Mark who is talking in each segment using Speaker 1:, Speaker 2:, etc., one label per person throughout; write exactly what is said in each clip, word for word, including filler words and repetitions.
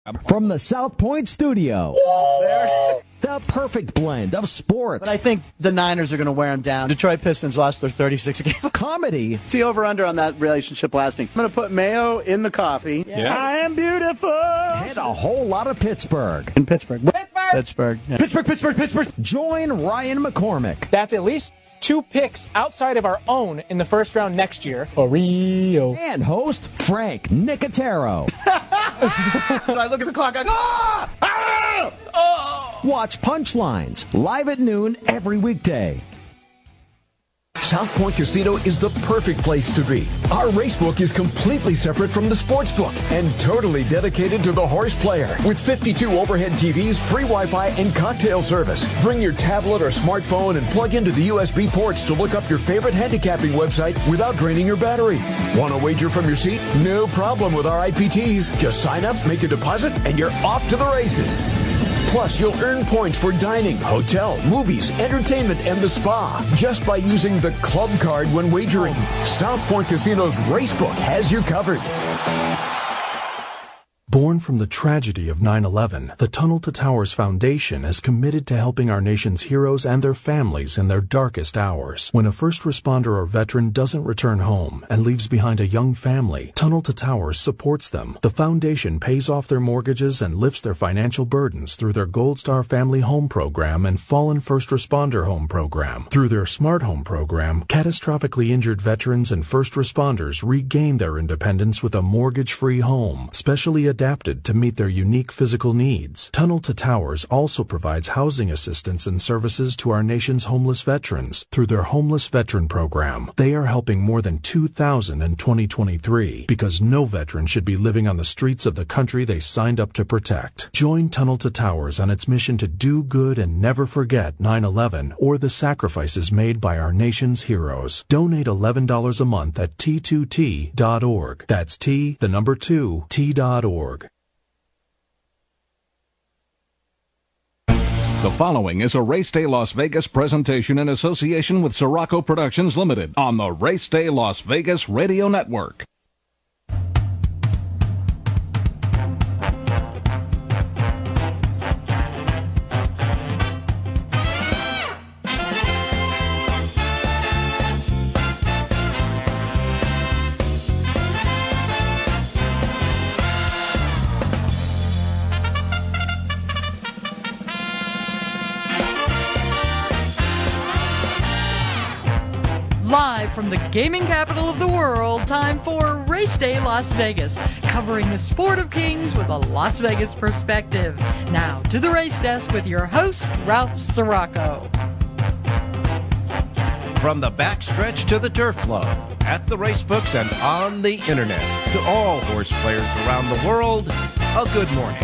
Speaker 1: From the South Point studio,
Speaker 2: Whoa!
Speaker 1: The perfect blend of sports.
Speaker 2: But I think the Niners are going to wear them down. Detroit Pistons lost their thirty-six games.
Speaker 1: Comedy.
Speaker 2: See over-under on that relationship lasting. I'm going to put mayo in the coffee.
Speaker 1: Yeah.
Speaker 3: I am beautiful.
Speaker 1: And a whole lot of Pittsburgh.
Speaker 2: In Pittsburgh.
Speaker 4: Pittsburgh.
Speaker 2: Pittsburgh. Yeah.
Speaker 1: Pittsburgh, Pittsburgh, Pittsburgh. Join Ryan McCormick.
Speaker 3: That's at least two picks outside of our own in the first round next year. For Rio.
Speaker 1: And host Frank Nicotero.
Speaker 2: I look at the clock, I go, ah! Ah!
Speaker 1: Oh! Watch Punchlines live at noon every weekday.
Speaker 5: South Point Casino is the perfect place to be. Our racebook is completely separate from the sportsbook and totally dedicated to the horse player. With fifty-two overhead T Vs, free Wi-Fi, and cocktail service. Bring your tablet or smartphone and plug into the U S B ports to look up your favorite handicapping website without draining your battery. Want to wager from your seat? No problem with our I P Ts. Just sign up, make a deposit, and you're off to the races. Plus, you'll earn points for dining, hotel, movies, entertainment, and the spa just by using the club card when wagering. South Point Casino's Racebook has you covered.
Speaker 6: Born from the tragedy of nine eleven, the Tunnel to Towers Foundation is committed to helping our nation's heroes and their families in their darkest hours. When a first responder or veteran doesn't return home and leaves behind a young family, Tunnel to Towers supports them. The foundation pays off their mortgages and lifts their financial burdens through their Gold Star Family Home Program and Fallen First Responder Home Program. Through their Smart Home Program, catastrophically injured veterans and first responders regain their independence with a mortgage-free home, specially adapted adapted to meet their unique physical needs. Tunnel to Towers also provides housing assistance and services to our nation's homeless veterans through their Homeless Veteran Program. They are helping more than two thousand in twenty twenty-three because no veteran should be living on the streets of the country they signed up to protect. Join Tunnel to Towers on its mission to do good and never forget nine eleven or the sacrifices made by our nation's heroes. Donate eleven dollars a month at T two T dot org. That's T, the number two, T dot org.
Speaker 7: The following is a Race Day Las Vegas presentation in association with Sirocco Productions Limited on the Race Day Las Vegas Radio Network.
Speaker 8: Live from the gaming capital of the world, time for Race Day Las Vegas, covering the sport of kings with a Las Vegas perspective. Now to the race desk with your host, Ralph Sirocco.
Speaker 9: From the backstretch to the turf club, at the racebooks and on the internet, to all horse players around the world, a good morning.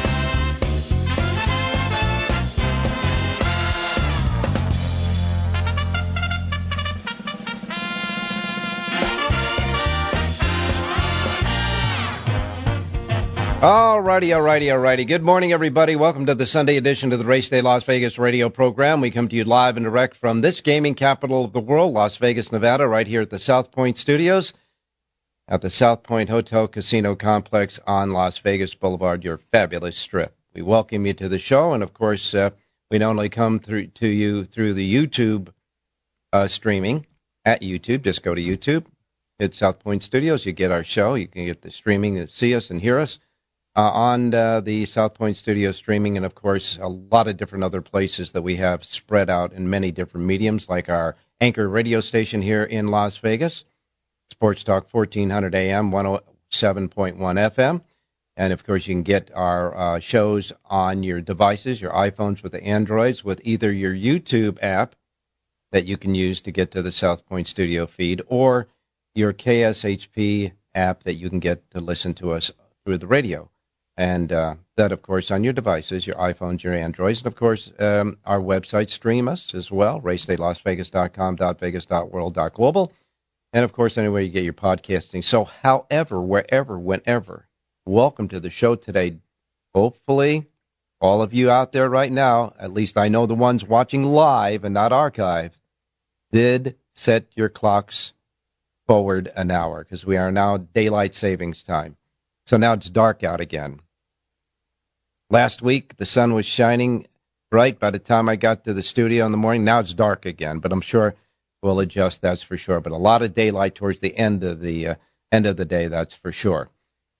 Speaker 9: Alrighty, alrighty, alrighty. Good morning, everybody. Welcome to the Sunday edition of the Race Day Las Vegas radio program. We come to you live and direct from this gaming capital of the world, Las Vegas, Nevada, right here at the South Point Studios, at the South Point Hotel Casino Complex on Las Vegas Boulevard, your fabulous strip. We welcome you to the show, and of course, uh, we not only come through to you through the YouTube uh, streaming at YouTube. Just go to YouTube, hit South Point Studios. You get our show. You can get the streaming to see us and hear us. Uh, on uh, the South Point Studio streaming, and of course a lot of different other places that we have spread out in many different mediums, like our anchor radio station here in Las Vegas, Sports Talk fourteen hundred A M, one oh seven point one F M, and of course you can get our uh, shows on your devices, your iPhones with the Androids, with either your YouTube app that you can use to get to the South Point Studio feed, or your K S H P app that you can get to listen to us through the radio. And uh, that, of course, on your devices, your iPhones, your Androids. And, of course, um, our website, stream us as well, race day las vegas dot com, .vegas, .world, .global. And, of course, anywhere you get your podcasting. So, however, wherever, whenever, welcome to the show today. Hopefully, all of you out there right now, at least I know the ones watching live and not archived, did set your clocks forward an hour, because we are now daylight savings time. So now it's dark out again. Last week, the sun was shining bright by the time I got to the studio in the morning. Now it's dark again, but I'm sure we'll adjust, that's for sure. But a lot of daylight towards the end of the uh, end of the day, that's for sure.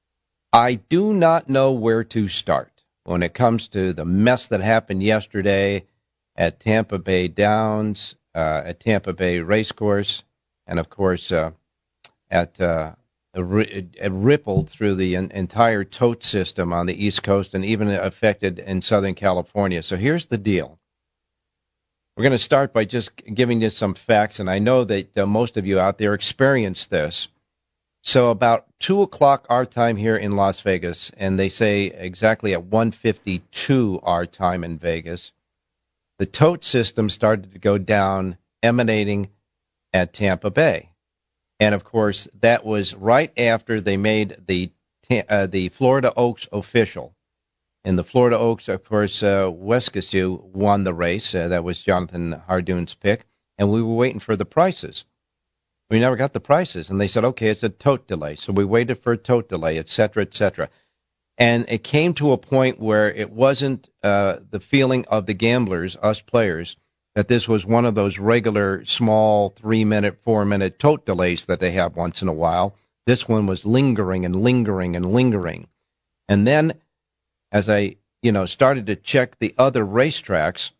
Speaker 9: I do not know where to start when it comes to the mess that happened yesterday at Tampa Bay Downs, uh, at Tampa Bay Racecourse, and, of course, uh, at uh, it, it rippled through the en- entire tote system on the East Coast and even affected in Southern California. So here's the deal. We're going to start by just giving you some facts, and I know that uh, most of you out there experienced this. So about two o'clock our time here in Las Vegas, and they say exactly at one fifty-two our time in Vegas, the tote system started to go down, emanating at Tampa Bay. And, of course, that was right after they made the uh, the Florida Oaks official. In the Florida Oaks, of course, uh, Wescasue won the race. Uh, that was Jonathan Hardoon's pick. And we were waiting for the prices. We never got the prices. And they said, okay, it's a tote delay. So we waited for a tote delay, et cetera, et cetera. And it came to a point where it wasn't uh, the feeling of the gamblers, us players, that this was one of those regular small three-minute, four-minute tote delays that they have once in a while. This one was lingering and lingering and lingering. And then as I, you know, started to check the other racetracks,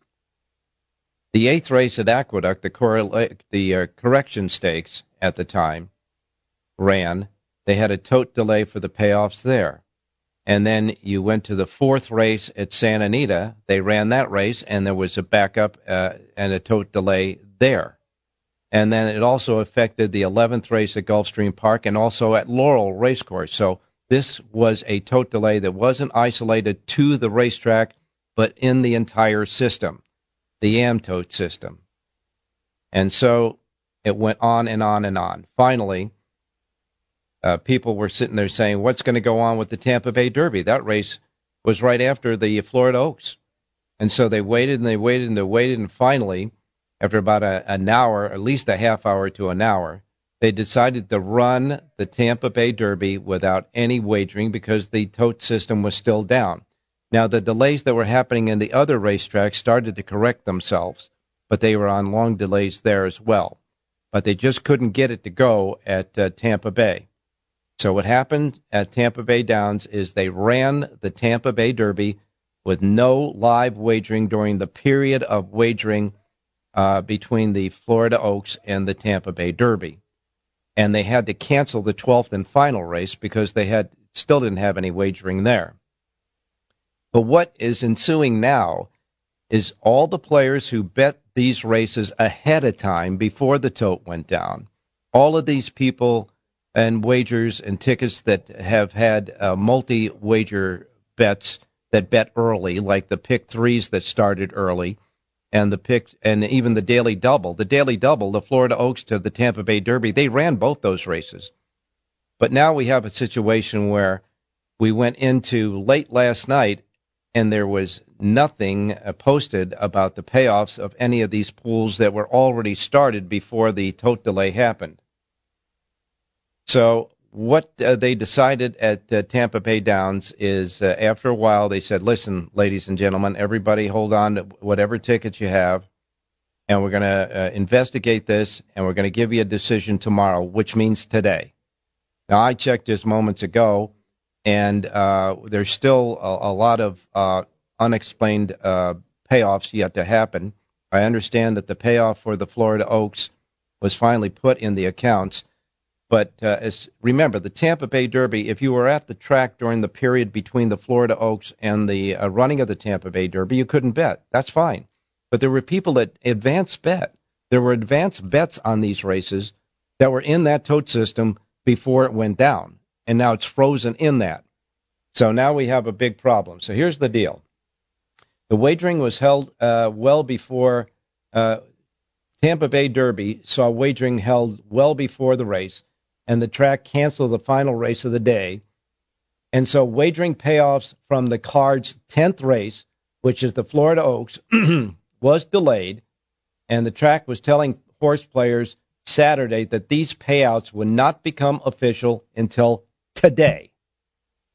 Speaker 9: the eighth race at Aqueduct, the, correla- the uh, correction stakes at the time, ran. They had a tote delay for the payoffs there. And then you went to the fourth race at Santa Anita. They ran that race, and there was a backup uh, and a tote delay there. And then it also affected the eleventh race at Gulfstream Park and also at Laurel Racecourse. So this was a tote delay that wasn't isolated to the racetrack, but in the entire system, the Amtote system. And so it went on and on and on. Finally, Uh, people were sitting there saying, what's going to go on with the Tampa Bay Derby? That race was right after the Florida Oaks. And so they waited and they waited and they waited. And finally, after about a, an hour, at least a half hour to an hour, they decided to run the Tampa Bay Derby without any wagering because the tote system was still down. Now, the delays that were happening in the other racetracks started to correct themselves, but they were on long delays there as well. But they just couldn't get it to go at uh, Tampa Bay. So what happened at Tampa Bay Downs is they ran the Tampa Bay Derby with no live wagering during the period of wagering uh, between the Florida Oaks and the Tampa Bay Derby. And they had to cancel the twelfth and final race because they had still didn't have any wagering there. But what is ensuing now is all the players who bet these races ahead of time before the tote went down, all of these people and wagers and tickets that have had uh, multi-wager bets that bet early, like the pick threes that started early, and the pick and even the daily double. The daily double, the Florida Oaks to the Tampa Bay Derby, they ran both those races. But now we have a situation where we went into late last night and there was nothing uh, posted about the payoffs of any of these pools that were already started before the tote delay happened. So what uh, they decided at uh, Tampa Bay Downs is uh, after a while they said, listen, ladies and gentlemen, everybody hold on to whatever tickets you have, and we're going to uh, investigate this, and we're going to give you a decision tomorrow, which means today. Now, I checked just moments ago, and uh, there's still a, a lot of uh, unexplained uh, payoffs yet to happen. I understand that the payoff for the Florida Oaks was finally put in the accounts. But uh, as, remember, the Tampa Bay Derby, if you were at the track during the period between the Florida Oaks and the uh, running of the Tampa Bay Derby, you couldn't bet. That's fine. But there were people that advance bet. There were advance bets on these races that were in that tote system before it went down. And now it's frozen in that. So now we have a big problem. So here's the deal. The wagering was held uh, well before uh, Tampa Bay Derby saw wagering held well before the race. And the track canceled the final race of the day. And so wagering payoffs from the card's tenth race, which is the Florida Oaks, was delayed. And the track was telling horse players Saturday that these payouts would not become official until today.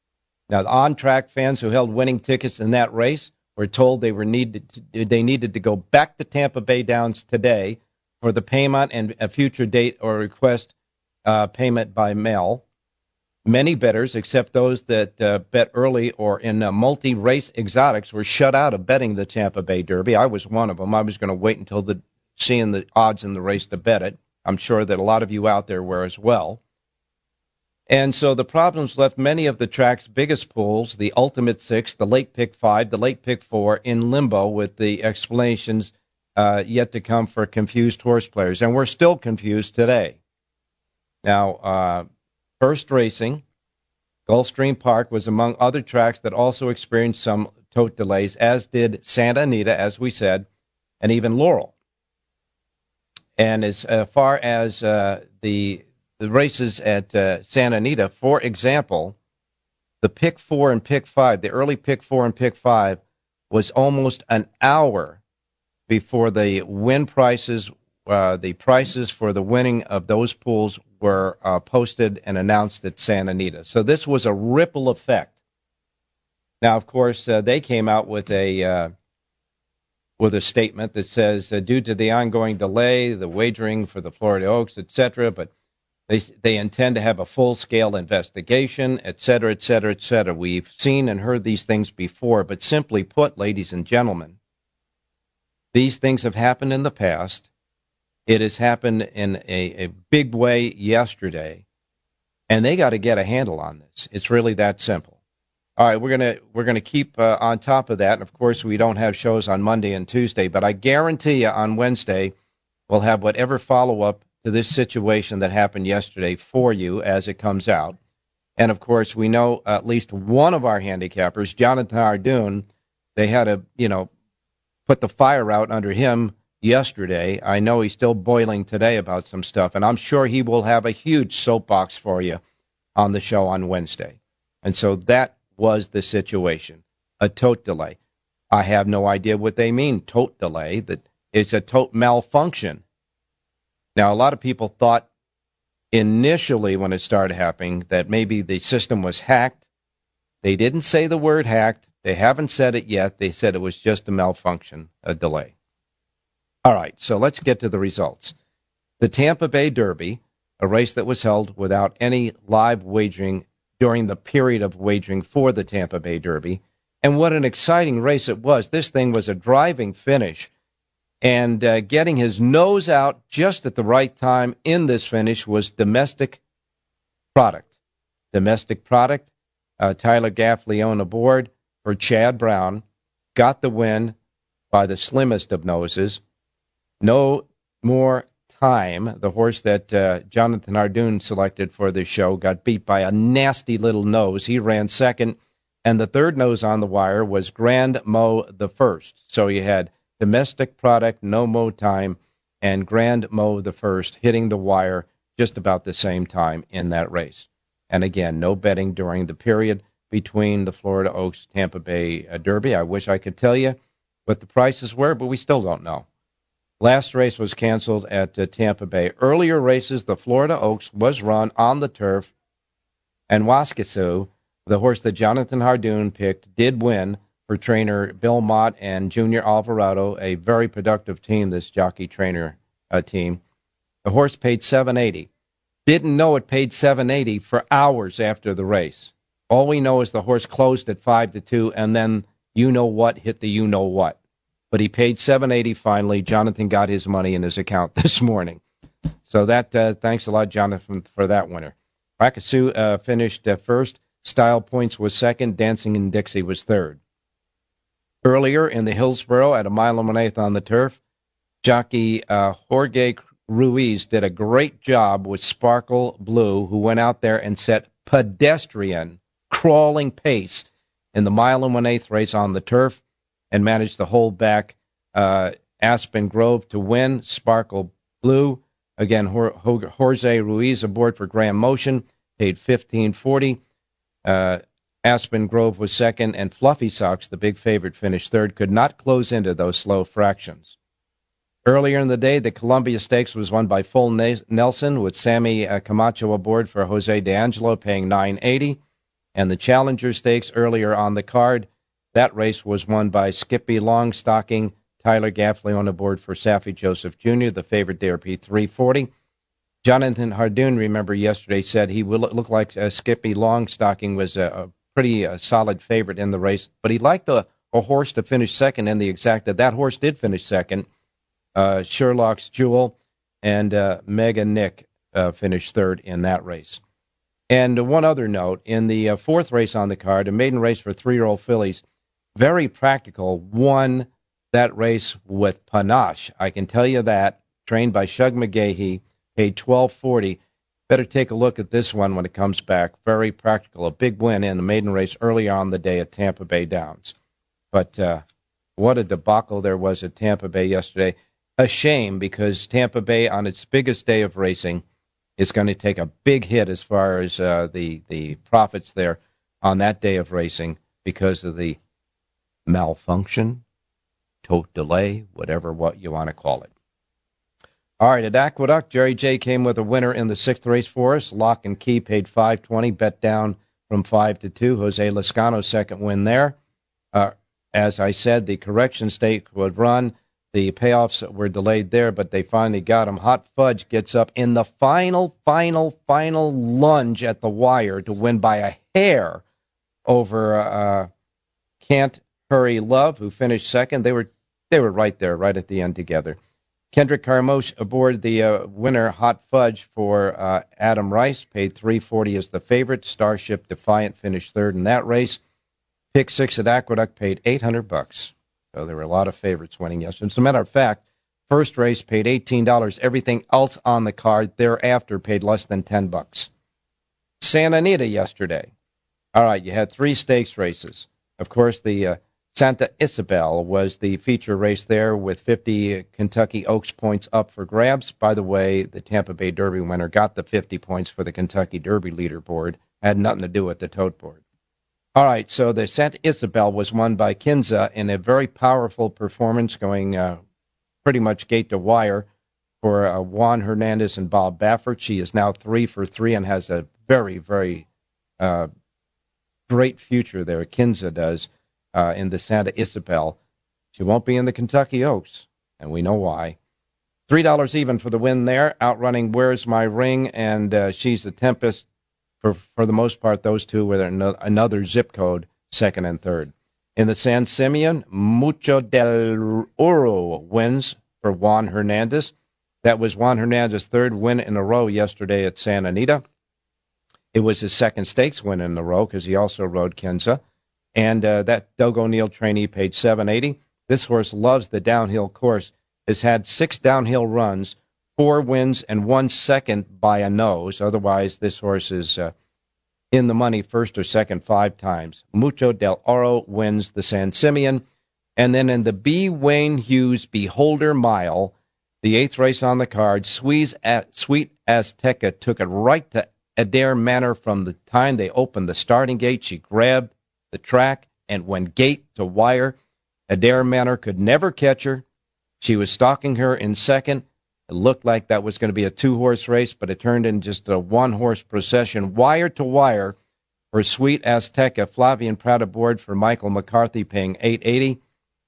Speaker 9: Now, the on-track fans who held winning tickets in that race were told they were needed to, they needed to go back to Tampa Bay Downs today for the payment and a future date or request uh, payment by mail. Many bettors, except those that uh, bet early or in uh, multi-race exotics, were shut out of betting the Tampa Bay Derby. I was one of them. I was going to wait until the seeing the odds in the race to bet it. I'm sure that a lot of you out there were as well. And so the problems left many of the track's biggest pools, the Ultimate Six, the Late Pick Five, the Late Pick Four, in limbo with the explanations uh, yet to come for confused horse players. And we're still confused today. Now, uh, First Racing, Gulfstream Park, was among other tracks that also experienced some tote delays, as did Santa Anita, as we said, and even Laurel. And as uh, far as uh, the the races at uh, Santa Anita, for example, the Pick Four and Pick Five, the early Pick Four and Pick Five, was almost an hour before the win prices, uh, the prices for the winning of those pools were uh, posted and announced at Santa Anita. So this was a ripple effect. Now, of course, uh, they came out with a uh, with a statement that says, uh, due to the ongoing delay, the wagering for the Florida Oaks, et cetera, but they they intend to have a full-scale investigation, et cetera, et cetera, et cetera. We've seen and heard these things before, but simply put, ladies and gentlemen, these things have happened in the past. It has happened in a, a big way yesterday, and they got to get a handle on this. It's really that simple. All right, we're gonna we're gonna keep uh, on top of that, and of course, we don't have shows on Monday and Tuesday, but I guarantee you on Wednesday we'll have whatever follow up to this situation that happened yesterday for you as it comes out. And of course, we know at least one of our handicappers, Jonathan Ardoon, they had to you know put the fire out under him yesterday. I know he's still boiling today about some stuff, and I'm sure he will have a huge soapbox for you on the show on Wednesday. And so that was the situation, a tote delay. I have no idea what they mean, tote delay, that it's a tote malfunction. Now, a lot of people thought initially when it started happening that maybe the system was hacked. They didn't say the word hacked. They haven't said it yet. They said it was just a malfunction, a delay. All right, so let's get to the results. The Tampa Bay Derby, a race that was held without any live wagering during the period of wagering for the Tampa Bay Derby. And what an exciting race it was. This thing was a driving finish. And uh, getting his nose out just at the right time in this finish was Domestic Product. Domestic Product, uh, Tyler Gaffalione aboard for Chad Brown, got the win by the slimmest of noses. No More Time, the horse that uh, Jonathan Ardoon selected for this show, got beat by a nasty little nose. He ran second, and the third nose on the wire was Grand Mo the First. So you had Domestic Product, No Mo Time, and Grand Mo the First hitting the wire just about the same time in that race. And again, no betting during the period between the Florida Oaks Tampa Bay uh, Derby. I wish I could tell you what the prices were, but we still don't know. Last race was canceled at uh, Tampa Bay. Earlier races, the Florida Oaks was run on the turf, and Waskesiu, the horse that Jonathan Ardoon picked, did win for trainer Bill Mott and Junior Alvarado, a very productive team, this jockey-trainer uh, team. The horse paid seven eighty. Didn't know it paid seven eighty for hours after the race. All we know is the horse closed at five to two, and then you-know-what hit the you-know-what. But he paid seven eighty finally. Jonathan got his money in his account this morning. So that uh, thanks a lot, Jonathan, for that winner. Waskesiu uh, finished uh, first. Style Points was second. Dancing in Dixie was third. Earlier in the Hillsborough at a mile and one eighth on the turf, jockey uh, Jorge Ruiz did a great job with Sparkle Blue, who went out there and set pedestrian crawling pace in the mile and one eighth race on the turf, and managed to hold back uh, Aspen Grove to win. Sparkle Blue, again, Jorge Ruiz aboard for Graham Motion, paid fifteen forty. Uh, Aspen Grove was second, and Fluffy Socks, the big favorite, finished third, could not close into those slow fractions. Earlier in the day, the Columbia Stakes was won by Full Nelson, with Sammy uh, Camacho aboard for Jose D'Angelo, paying nine eighty. And the Challenger Stakes earlier on the card, that race was won by Skippy Longstocking. Tyler Gaffley on the board for Saffie Joseph Junior The favorite there, P three forty. Jonathan Hardoon, remember, yesterday said he would look like uh, Skippy Longstocking was a, a pretty uh, solid favorite in the race, but he liked a, a horse to finish second in the exacta. That horse did finish second. Uh, Sherlock's Jewel and uh, Mega Nick uh, finished third in that race. And one other note, in the uh, fourth race on the card, a maiden race for three-year-old fillies, Very Practical won that race with panache. I can tell you that, trained by Shug McGahee, paid twelve forty. Better take a look at this one when it comes back. Very Practical, a big win in the maiden race early on the day at Tampa Bay Downs. But uh, what a debacle there was at Tampa Bay yesterday. A shame, because Tampa Bay, on its biggest day of racing, is going to take a big hit as far as uh, the, the profits there on that day of racing because of the malfunction, tote delay, whatever what you want to call it. All right, at Aqueduct, Jerry J came with a winner in the sixth race for us. Lock and Key paid five twenty, bet down from five to two. Jose Lascano, second win there. Uh, as I said, the correction stake would run. The payoffs were delayed there, but they finally got him. Hot Fudge gets up in the final, final, final lunge at the wire to win by a hair over uh, Can't Hurry Love, who finished second. They were they were right there, right at the end together. Kendrick Carmouche aboard the uh, winner, Hot Fudge, for uh, Adam Rice, paid three forty as the favorite. Starship Defiant finished third in that race. Pick six at Aqueduct paid eight hundred bucks. So there were a lot of favorites winning yesterday. As a matter of fact, first race paid eighteen dollars. Everything else on the card thereafter paid less than ten bucks. Santa Anita yesterday. All right, you had three stakes races. Of course, the uh, Santa Isabel was the feature race there with fifty Kentucky Oaks points up for grabs. By the way, the Tampa Bay Derby winner got the fifty points for the Kentucky Derby leaderboard. Had nothing to do with the tote board. All right, so the Santa Isabel was won by Kinza in a very powerful performance, going uh, pretty much gate to wire for uh, Juan Hernandez and Bob Baffert. She is now three for three and has a very, very uh, great future there. Kinza does. Uh, in the Santa Isabel. She won't be in the Kentucky Oaks, and we know why. three dollars even for the win there, outrunning Where's My Ring, and uh, She's the Tempest. For for the most part, those two were another zip code, second and third. In the San Simeon, Mucho del Oro wins for Juan Hernandez. That was Juan Hernandez's third win in a row yesterday at Santa Anita. It was his second stakes win in a row because he also rode Kinza. And uh, that Doug O'Neill trainee paid seven eighty. This horse loves the downhill course. Has had six downhill runs, four wins, and one second by a nose. Otherwise, this horse is uh, in the money first or second five times. Mucho del Oro wins the San Simeon. And then in the B. Wayne Hughes Beholder Mile, the eighth race on the card, Sweet Azteca took it right to Adair Manor from the time they opened the starting gate. She grabbed the track and went gate to wire. Adair Manor could never catch her. She was stalking her in second. It looked like that was going to be a two-horse race, but it turned into just a one-horse procession, wire to wire for Sweet Azteca. Flavian Pratt aboard for Michael McCarthy, paying eight eighty.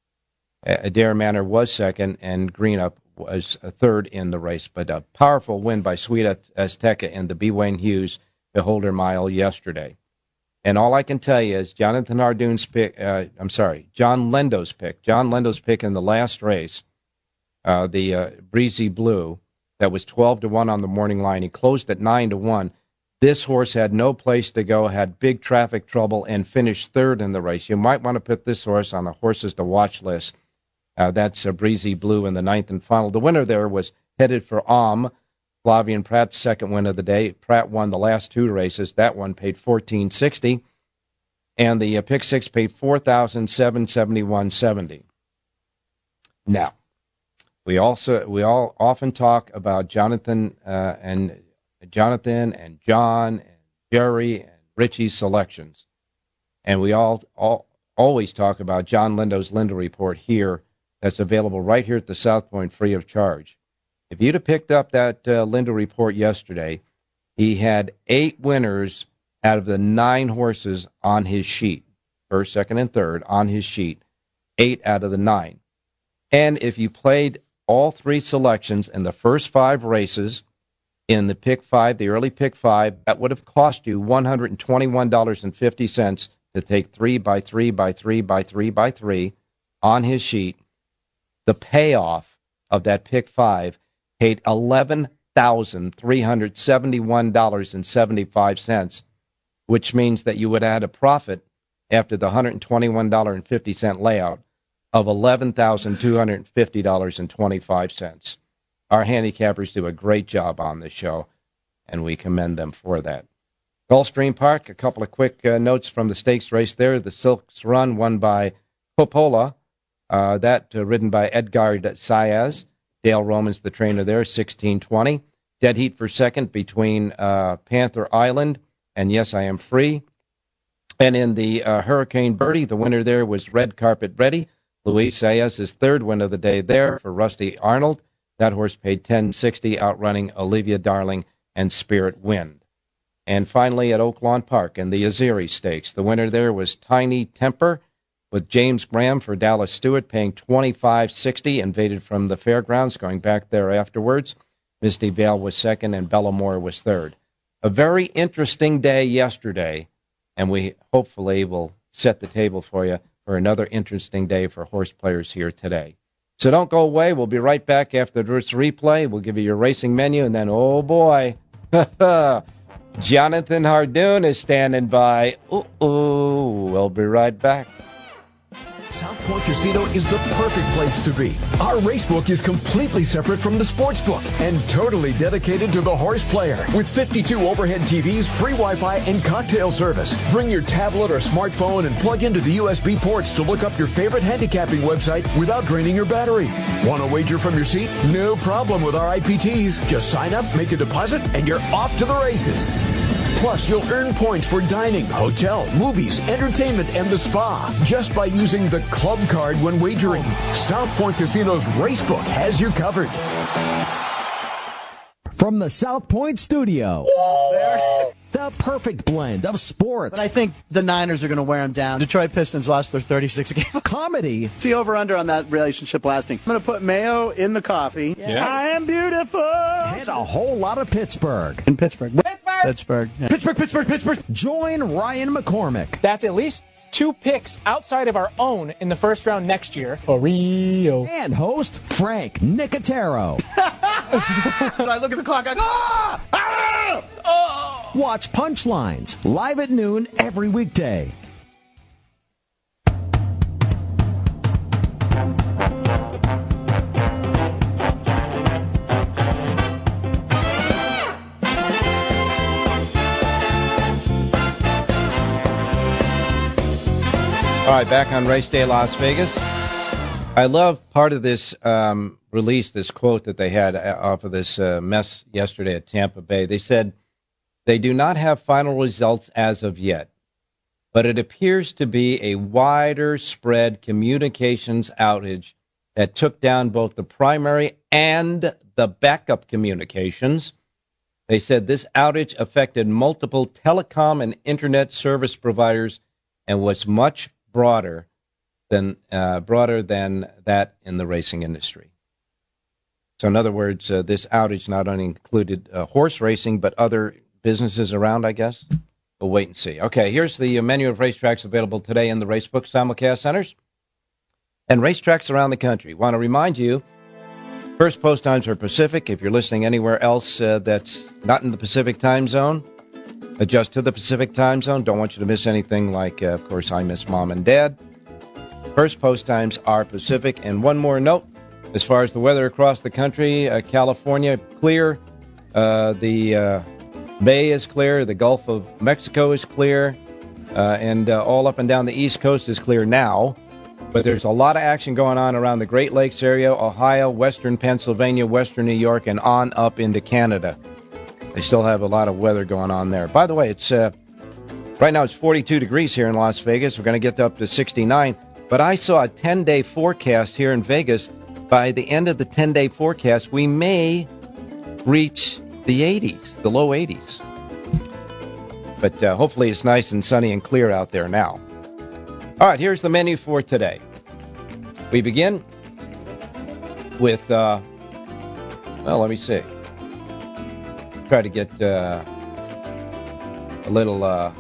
Speaker 9: Adair Manor was second, and Greenup was a third in the race. But a powerful win by Sweet Azteca in the B. Wayne Hughes Beholder Mile yesterday. And all I can tell you is Jonathan Hardoon's pick, uh, I'm sorry, John Lendo's pick. John Lendo's pick in the last race, uh, the uh, Breezy Blue, that was twelve to one on the morning line. He closed at nine to one. This horse had no place to go, had big traffic trouble, and finished third in the race. You might want to put this horse on the horses to watch list. Uh, that's a Breezy Blue in the ninth and final. The winner there was Headed for Om. Flavian Pratt's second win of the day. Pratt won the last two races. That one paid fourteen sixty, and the uh, pick six paid four thousand seven hundred seventy-one dollars and seventy cents. Now, we also we all often talk about Jonathan uh, and Jonathan and John and Jerry and Richie's selections, and we all, all always talk about John Lendo's Lindo Report here. That's available right here at the South Point, free of charge. If you'd have picked up that uh, Lindo Report yesterday, he had eight winners out of the nine horses on his sheet, first, second, and third on his sheet, eight out of the nine. And if you played all three selections in the first five races in the pick five, the early pick five, that would have cost you one hundred twenty-one dollars and fifty cents to take three by three by three by three by three on his sheet. The payoff of that pick five paid eleven thousand three hundred seventy-one dollars and seventy-five cents, which means that you would add a profit after the one hundred twenty-one dollars and fifty cents layout of eleven thousand two hundred fifty dollars and twenty-five cents. Our handicappers do a great job on this show, and we commend them for that. Gulfstream Park, a couple of quick uh, notes from the stakes race there. The Silks Run, won by Coppola. Uh, that uh, ridden by Edgard Saez. Dale Roman's the trainer there, sixteen twenty. Dead heat for second between uh, Panther Island and Yes, I Am Free. And in the uh, Hurricane Birdie, the winner there was Red Carpet Ready. Luis Saez's third win of the day there for Rusty Arnold. That horse paid ten sixty, outrunning Olivia Darling and Spirit Wind. And finally at Oaklawn Park in the Azeri Stakes, the winner there was Tiny Temper, with James Graham for Dallas Stewart paying twenty-five sixty, invaded from the fairgrounds, going back there afterwards. Misty Vale was second, and Bellamore was third. A very interesting day yesterday, and we hopefully will set the table for you for another interesting day for horse players here today. So don't go away. We'll be right back after this replay. We'll give you your racing menu, and then, oh boy, Jonathan Hardoon is standing by. Ooh, we'll be right back.
Speaker 5: South Point Casino is the perfect place to be. Our racebook is completely separate from the sportsbook and totally dedicated to the horse player. With fifty-two overhead T Vs, free Wi-Fi, and cocktail service. Bring your tablet or smartphone and plug into the U S B ports to look up your favorite handicapping website without draining your battery. Want to wager from your seat? No problem with our I P Ts. Just sign up, make a deposit, and you're off to the races. Plus, you'll earn points for dining, hotel, movies, entertainment, and the spa just by using the club card when wagering. South Point Casino's Racebook has you covered.
Speaker 1: From the South Point studio, the perfect blend of sports.
Speaker 2: But I think the Niners are going to wear them down. Detroit Pistons lost their thirty-six games.
Speaker 1: Comedy.
Speaker 2: See over-under on that relationship lasting. I'm going to put mayo in the coffee.
Speaker 3: Yeah. I am beautiful.
Speaker 1: And a whole lot of Pittsburgh.
Speaker 2: In Pittsburgh. Pittsburgh. Pittsburgh. Yeah. Pittsburgh, Pittsburgh, Pittsburgh.
Speaker 1: Join Ryan McCormick.
Speaker 3: That's at least two picks outside of our own in the first round next year. Rio.
Speaker 1: And host Frank Nicotero.
Speaker 2: When I look at the clock, I go, ah! Ah! Oh!
Speaker 1: Watch Punchlines live at noon every weekday.
Speaker 9: All right, back on Race Day Las Vegas. I love part of this um, release, this quote that they had off of this uh, mess yesterday at Tampa Bay. They said, they do not have final results as of yet, but it appears to be a wider spread communications outage that took down both the primary and the backup communications. They said this outage affected multiple telecom and internet service providers and was much broader than uh, broader than that in the racing industry. So, in other words, uh, this outage not only included uh, horse racing, but other businesses around, I guess. We'll wait and see. Okay, here's the menu of racetracks available today in the Racebook simulcast centers and racetracks around the country. Want to remind you, first post times are Pacific. If you're listening anywhere else uh, that's not in the Pacific time zone, adjust to the Pacific time zone. Don't want you to miss anything like, uh, of course, I Miss Mom and Dad. First post times are Pacific. And one more note, as far as the weather across the country, uh, California, clear. Uh, the uh, Bay is clear. The Gulf of Mexico is clear. Uh, and uh, all up and down the East Coast is clear now. But there's a lot of action going on around the Great Lakes area, Ohio, western Pennsylvania, western New York, and on up into Canada. They still have a lot of weather going on there. By the way, it's uh, right now it's forty-two degrees here in Las Vegas. We're going to get up to sixty-nine. But I saw a ten-day forecast here in Vegas. By the end of the ten-day forecast, we may reach the eighties, the low eighties. But uh, hopefully it's nice and sunny and clear out there now. All right, here's the menu for today. We begin with, uh, well, let me see. Try to get uh, a little uh,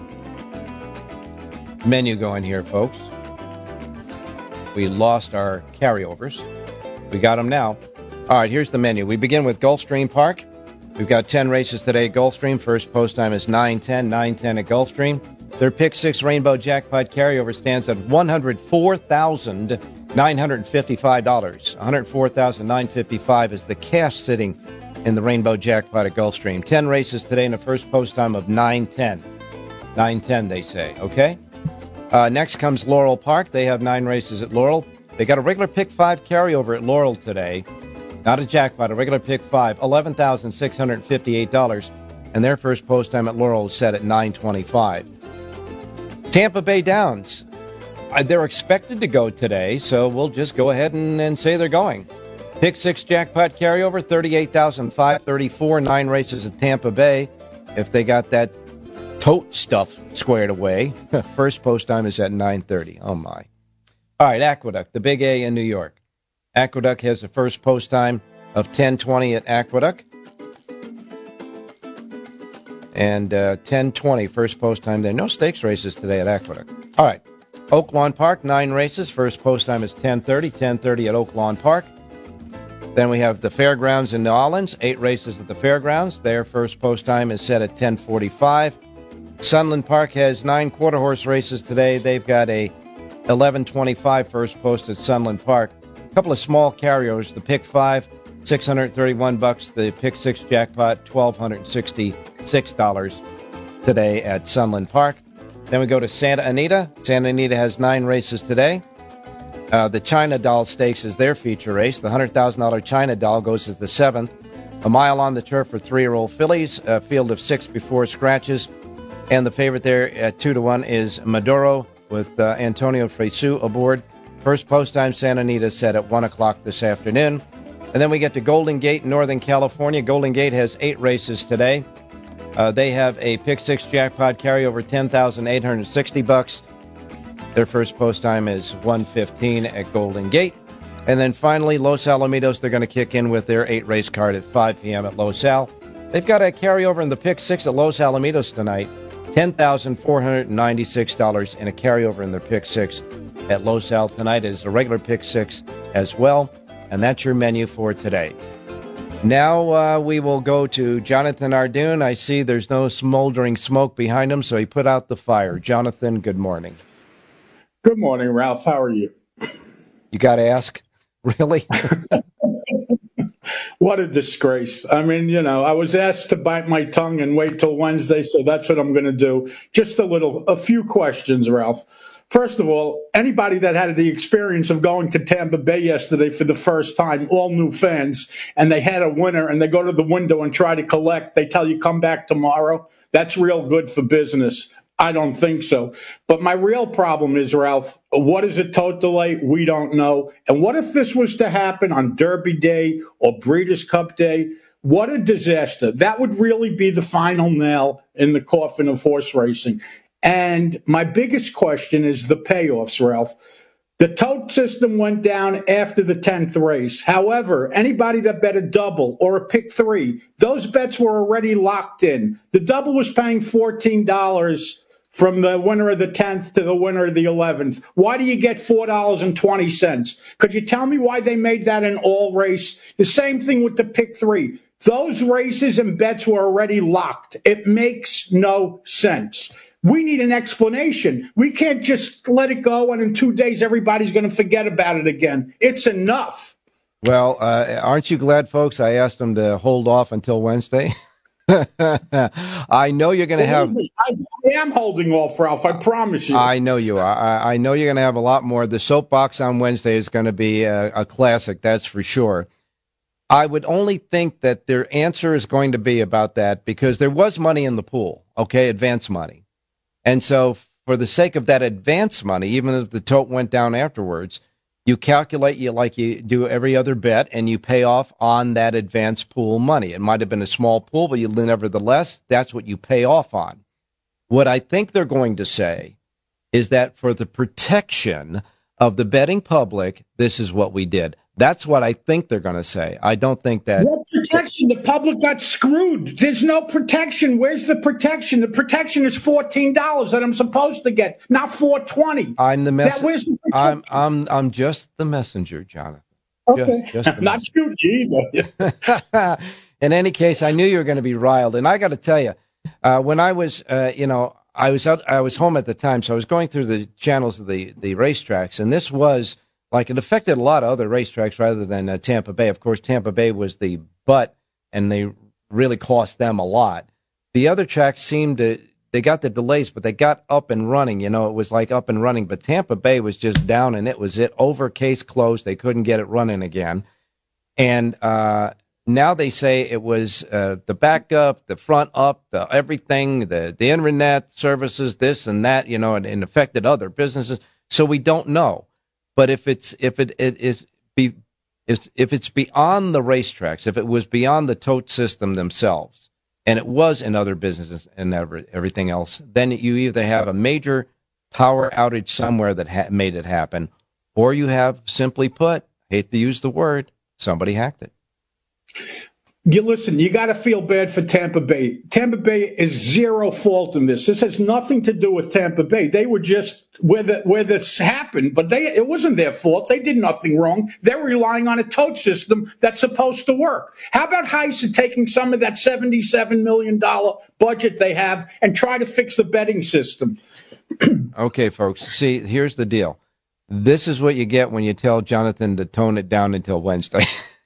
Speaker 9: menu going here, folks. We lost our carryovers. We got them now. All right, here's the menu. We begin with Gulfstream Park. We've got ten races today at Gulfstream. First post time is nine ten, nine ten at Gulfstream. Their Pick six Rainbow Jackpot carryover stands at one hundred four thousand nine hundred fifty-five dollars. one hundred four thousand nine hundred fifty-five dollars is the cash sitting in the Rainbow Jackpot at Gulfstream. ten races today in the first post time of nine ten. nine ten, they say, okay? Uh, next comes Laurel Park. They have nine races at Laurel. They got a regular Pick five carryover at Laurel today. Not a jackpot, a regular Pick five, eleven thousand six hundred fifty-eight dollars. And their first post time at Laurel is set at nine twenty-five. Tampa Bay Downs. Uh, they're expected to go today, so we'll just go ahead and, and say they're going. Pick six jackpot carryover, thirty-eight thousand five hundred thirty-four, nine races at Tampa Bay. If they got that tote stuff squared away, first post time is at nine thirty. Oh, my. All right, Aqueduct, the Big A in New York. Aqueduct has the first post time of ten twenty at Aqueduct. And uh, ten twenty, first post time there. No stakes races today at Aqueduct. All right. Oak Lawn Park, nine races. First post time is ten thirty. ten thirty at Oak Lawn Park. Then we have the Fairgrounds in New Orleans. Eight races at the Fairgrounds. Their first post time is set at ten forty-five. Sunland Park has nine quarter horse races today. They've got a eleven twenty-five first post at Sunland Park. A couple of small carryovers. The Pick five, six hundred thirty-one bucks. The Pick six jackpot, one thousand two hundred sixty-six dollars today at Sunland Park. Then we go to Santa Anita. Santa Anita has nine races today. Uh, the China Doll Stakes is their feature race. The one hundred thousand dollars China Doll goes as the seventh. A mile on the turf for three-year-old fillies. A field of six before scratches. And the favorite there at two to one is Maduro with uh, Antonio Fresu aboard. First post time, Santa Anita, set at one o'clock this afternoon. And then we get to Golden Gate in Northern California. Golden Gate has eight races today. Uh, they have a Pick six jackpot carryover, ten thousand eight hundred sixty bucks. Their first post time is one fifteen at Golden Gate. And then finally, Los Alamitos, they're going to kick in with their eight race card at five p.m. at Los Al. They've got a carryover in the Pick six at Los Alamitos tonight, ten thousand four hundred ninety-six dollars, and a carryover in their Pick six at Los Al tonight is a regular Pick six as well. And that's your menu for today. Now uh, we will go to Jonathan Ardoon. I see there's no smoldering smoke behind him, so he put out the fire. Jonathan, good morning.
Speaker 4: Good morning, Ralph. How are you?
Speaker 9: You got to ask? Really?
Speaker 4: What a disgrace. I mean, you know, I was asked to bite my tongue and wait till Wednesday, so that's what I'm going to do. Just a little, a few questions, Ralph. First of all, anybody that had the experience of going to Tampa Bay yesterday for the first time, all new fans, and they had a winner and they go to the window and try to collect, they tell you come back tomorrow. That's real good for business. I don't think so. But my real problem is, Ralph, what is a tote delay? We don't know. And what if this was to happen on Derby Day or Breeders' Cup Day? What a disaster. That would really be the final nail in the coffin of horse racing. And my biggest question is the payoffs, Ralph. The tote system went down after the tenth race. However, anybody that bet a double or a pick three, those bets were already locked in. The double was paying fourteen dollars from the winner of the tenth to the winner of the eleventh. Why do you get four dollars and twenty cents? Could you tell me why they made that an all race? The same thing with the pick three. Those races and bets were already locked. It makes no sense. We need an explanation. We can't just let it go and in two days everybody's going to forget about it again. It's enough.
Speaker 9: Well, uh, aren't you glad, folks, I asked them to hold off until Wednesday? I know you're going to have...
Speaker 4: I, I am holding off, Ralph. I promise you.
Speaker 9: I know you are. I, I know you're going to have a lot more. The soapbox on Wednesday is going to be a, a classic, that's for sure. I would only think that their answer is going to be about that because there was money in the pool, okay, advance money. And so for the sake of that advance money, even if the tote went down afterwards, you calculate you like you do every other bet, and you pay off on that advance pool money. It might have been a small pool, but you nevertheless, that's what you pay off on. What I think they're going to say is that for the protection of the betting public, this is what we did. That's what I think they're going to say. I don't think that...
Speaker 4: What protection? The public got screwed. There's no protection. Where's the protection? The protection is fourteen dollars that I'm supposed to get, not four twenty.
Speaker 9: I'm the messenger.
Speaker 4: Where's the
Speaker 9: I'm, I'm, I'm just the messenger, Jonathan.
Speaker 4: Okay.
Speaker 9: Just, just
Speaker 4: not you, either.
Speaker 9: In any case, I knew you were going to be riled. And I got to tell you, uh, when I was, uh, you know, I was out, I was home at the time, so I was going through the channels of the, the racetracks, and this was... Like, it affected a lot of other racetracks rather than uh, Tampa Bay. Of course, Tampa Bay was the butt, and they really cost them a lot. The other tracks seemed to, they got the delays, but they got up and running. You know, it was like up and running. But Tampa Bay was just down, and it was it. Over, case closed. They couldn't get it running again. And uh, now they say it was uh, the backup, the front up, the everything, the, the internet services, this and that, you know, and, and affected other businesses. So we don't know. But if it's if it, it is be if, if it's beyond the racetracks, if it was beyond the tote system themselves, and it was in other businesses and every, everything else, then you either have a major power outage somewhere that ha- made it happen, or you have, simply put, hate to use the word, somebody hacked it.
Speaker 4: You listen, you got to feel bad for Tampa Bay. Tampa Bay is zero fault in this. This has nothing to do with Tampa Bay. They were just where the, where this happened, but they it wasn't their fault. They did nothing wrong. They're relying on a tote system that's supposed to work. How about Heise taking some of that seventy-seven million dollars budget they have and try to fix the betting system?
Speaker 9: Okay, folks. See, here's the deal. This is what you get when you tell Jonathan to tone it down until Wednesday.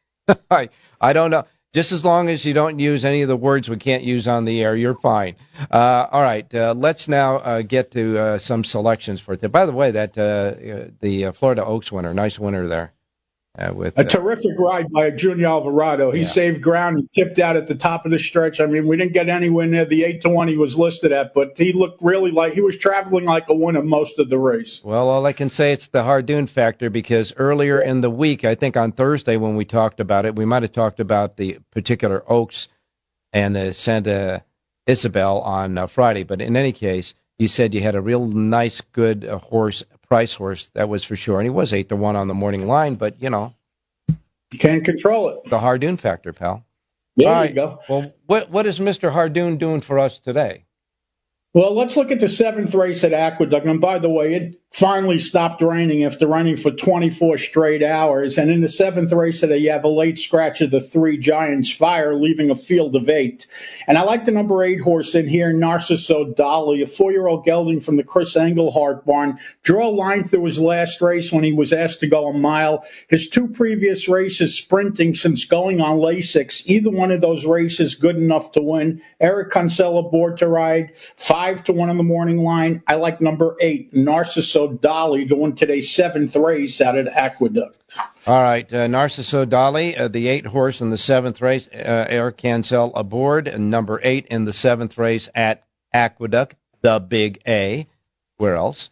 Speaker 9: I, I don't know. Just as long as you don't use any of the words we can't use on the air, you're fine. Uh, all right, uh, let's now uh, get to uh, some selections for today. By the way, that uh, the uh, Florida Oaks winner, nice winner there. Uh, with
Speaker 4: a
Speaker 9: uh,
Speaker 4: terrific ride by Junior Alvarado. He
Speaker 9: yeah.
Speaker 4: saved ground. He tipped out at the top of the stretch. I mean, we didn't get anywhere near the eight to one he was listed at, but he looked really like he was traveling like a winner most of the race.
Speaker 9: Well, all I can say, it's the Hardoon factor, because earlier in the week, I think on Thursday when we talked about it, we might have talked about the particular Oaks and the Santa Isabel on uh, Friday. But in any case, you said you had a real nice, good uh, horse, price horse, that was for sure. And he was eight to one on the morning line, but, you know.
Speaker 4: You can't control it.
Speaker 9: The Hardoon factor, pal.
Speaker 4: There
Speaker 9: All
Speaker 4: you
Speaker 9: right.
Speaker 4: go.
Speaker 9: Well, what what is Mister Hardoon doing for us today?
Speaker 4: Well, let's look at the seventh race at Aqueduct. And by the way, it finally stopped raining after running for twenty-four straight hours. And in the seventh race today, you have a late scratch of the three Giants Fire, leaving a field of eight. And I like the number eight horse in here, Narciso Dolly, a four-year-old gelding from the Chris Engelhart barn. Draw a line through his last race when he was asked to go a mile. His two previous races sprinting since going on Lasix. Either one of those races good enough to win. Eric Kinsella aboard to ride. Five to one on the morning line. I like number eight, Narciso Dolly, to win today's seventh race out at Aqueduct.
Speaker 9: All right, uh, Narciso Dolly, uh, the eight horse in the seventh race. Uh, Eric Cancel aboard, and number eight in the seventh race at Aqueduct, the Big A. Where else?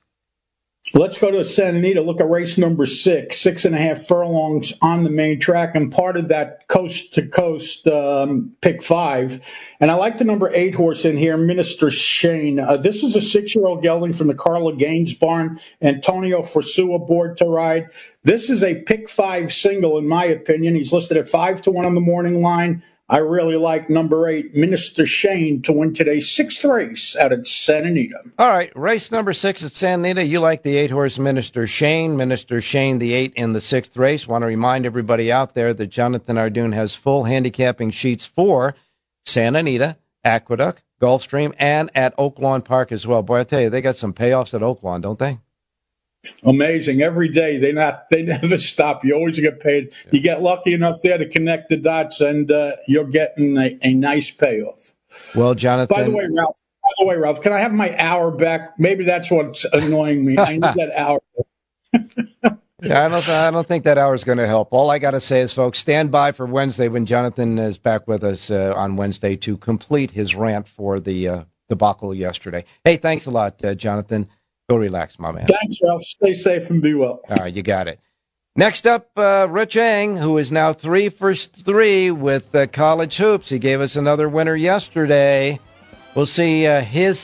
Speaker 4: Let's go to Santa Anita. Look at race number six, six and a half furlongs on the main track, and part of that coast-to-coast um, pick five. And I like the number eight horse in here, Minister Shane. Uh, this is a six-year-old gelding from the Carla Gaines barn. Antonio Forsu aboard to ride. This is a pick five single, in my opinion. He's listed at five to one on the morning line. I really like number eight, Minister Shane, to win today's sixth race out at Santa Anita.
Speaker 9: All right, race number six at Santa Anita. You like the eight-horse Minister Shane. Minister Shane, the eight in the sixth race. Want to remind everybody out there that Jonathan Hardoon has full handicapping sheets for Santa Anita, Aqueduct, Gulfstream, and at Oaklawn Park as well. Boy, I tell you, they got some payoffs at Oaklawn, don't they?
Speaker 4: Amazing. Every day they not they never stop. You always get paid. Yeah. You get lucky enough there to connect the dots, and uh, you're getting a, a nice payoff.
Speaker 9: Well, Jonathan.
Speaker 4: By the way, Ralph. By the way, Ralph, can I have my hour back? Maybe that's what's annoying me. I need that hour.
Speaker 9: Yeah, I don't. I don't think that hour is going to help. All I got to say is, folks, stand by for Wednesday when Jonathan is back with us uh, on Wednesday to complete his rant for the uh, debacle yesterday. Hey, thanks a lot, uh, Jonathan. Go relax, my man.
Speaker 4: Thanks, Ralph. Stay safe and be well.
Speaker 9: All right, you got it. Next up, uh, Rich Eng, who is now three for three with uh, college hoops. He gave us another winner yesterday. We'll see uh, his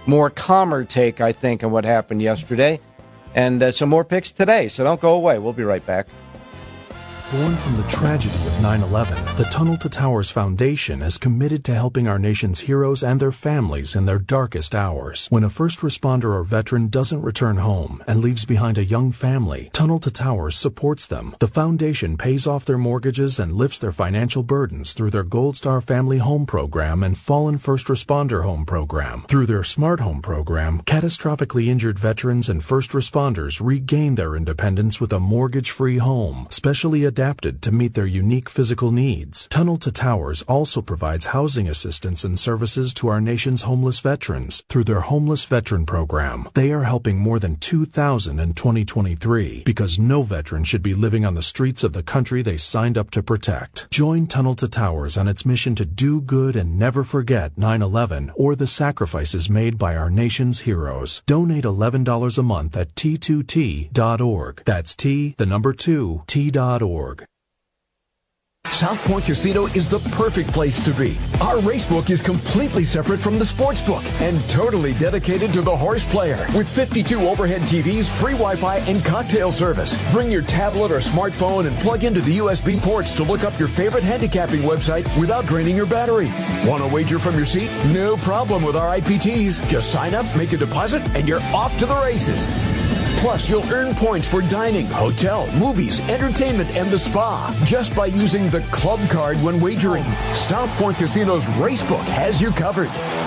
Speaker 9: more calmer take, I think, on what happened yesterday. And uh, some more picks today, so don't go away. We'll be right back.
Speaker 6: Born from the tragedy of nine eleven, the Tunnel to Towers Foundation is committed to helping our nation's heroes and their families in their darkest hours. When a first responder or veteran doesn't return home and leaves behind a young family, Tunnel to Towers supports them. The foundation pays off their mortgages and lifts their financial burdens through their Gold Star Family Home Program and Fallen First Responder Home Program. Through their Smart Home Program, catastrophically injured veterans and first responders regain their independence with a mortgage-free home, specially adapted adapted to meet their unique physical needs. Tunnel to Towers also provides housing assistance and services to our nation's homeless veterans through their Homeless Veteran Program. They are helping more than two thousand in twenty twenty-three because no veteran should be living on the streets of the country they signed up to protect. Join Tunnel to Towers on its mission to do good and never forget nine eleven or the sacrifices made by our nation's heroes. Donate eleven dollars a month at T two T dot org. That's T, the number two, T dot org.
Speaker 5: South Point Casino is the perfect place to be. Our racebook is completely separate from the sportsbook and totally dedicated to the horse player. With fifty-two overhead T Vs, free Wi-Fi, and cocktail service. Bring your tablet or smartphone and plug into the U S B ports to look up your favorite handicapping website without draining your battery. Want to wager from your seat? No problem with our I P Ts. Just sign up, make a deposit, and you're off to the races. Plus, you'll earn points for dining, hotel, movies, entertainment, and the spa just by using the club card when wagering. South Point Casino's Racebook has you covered.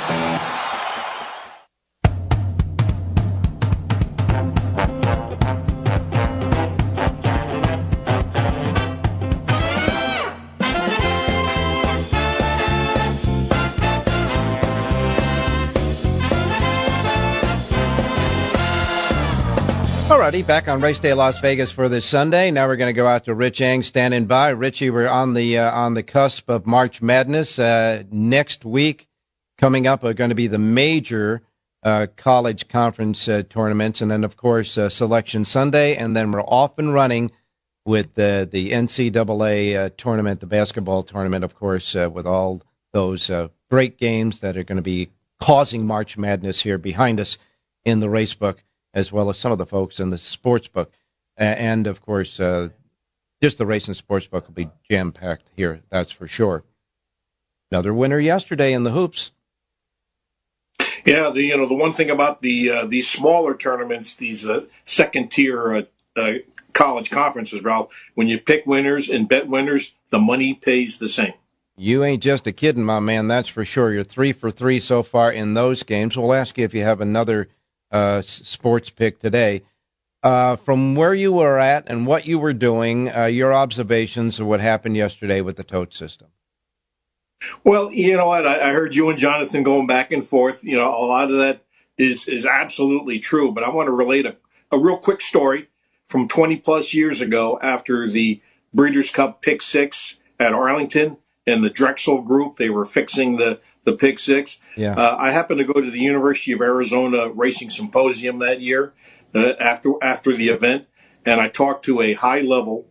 Speaker 9: Alrighty, back on Race Day Las Vegas for this Sunday. Now we're going to go out to Rich Eng standing by. Richie, we're on the uh, on the cusp of March Madness. Uh, next week, coming up, are going to be the major uh, college conference uh, tournaments, and then, of course, uh, Selection Sunday, and then we're off and running with the, the N C double A uh, tournament, the basketball tournament, of course, uh, with all those uh, great games that are going to be causing March Madness here behind us in the Racebook, as well as some of the folks in the sports book. And, of course, uh, just the race and sports book will be jam-packed here, that's for sure. Another winner yesterday in the hoops.
Speaker 10: Yeah, the you know the one thing about the uh, these smaller tournaments, these uh, second-tier uh, uh, college conferences, Ralph, when you pick winners and bet winners, the money pays the same.
Speaker 9: You ain't just a kidding, my man, that's for sure. You're three for three so far in those games. We'll ask you if you have another Uh, sports pick today. Uh, from where you were at and what you were doing, uh, your observations of what happened yesterday with the tote system.
Speaker 10: Well, you know what? I, I heard you and Jonathan going back and forth. You know, a lot of that is is absolutely true. But I want to relate a, a real quick story from twenty plus years ago after the Breeders' Cup Pick Six at Arlington and the Drexel group. They were fixing the the Pick Six.
Speaker 9: Yeah.
Speaker 10: Uh, I happened to go to the University of Arizona Racing Symposium that year uh, after after the event, and I talked to a high-level